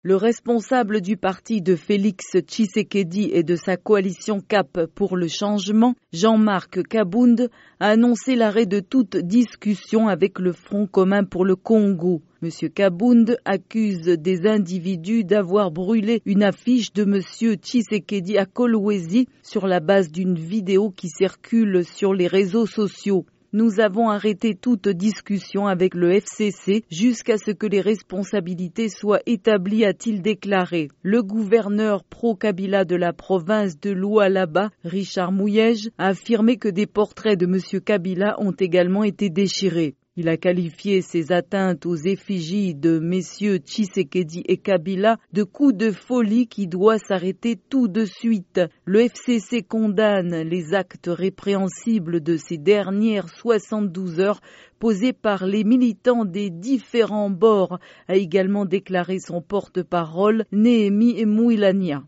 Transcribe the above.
Le responsable du parti de Félix Tshisekedi et de sa coalition Cap pour le changement, Jean-Marc Kabound, a annoncé l'arrêt de toute discussion avec le Front commun pour le Congo. M. Kabound accuse des individus d'avoir brûlé une affiche de M. Tshisekedi à Kolwezi sur la base d'une vidéo qui circule sur les réseaux sociaux. Nous avons arrêté toute discussion avec le FCC jusqu'à ce que les responsabilités soient établies, a-t-il déclaré. Le gouverneur pro-Kabila de la province de Lualaba, Richard Mouyej, a affirmé que des portraits de M. Kabila ont également été déchirés. Il a qualifié ces atteintes aux effigies de messieurs Tshisekedi et Kabila de coups de folie qui doivent s'arrêter tout de suite. Le FCC condamne les actes répréhensibles de ces dernières 72 heures posés par les militants des différents bords, a également déclaré son porte-parole Néhémie Mouilania.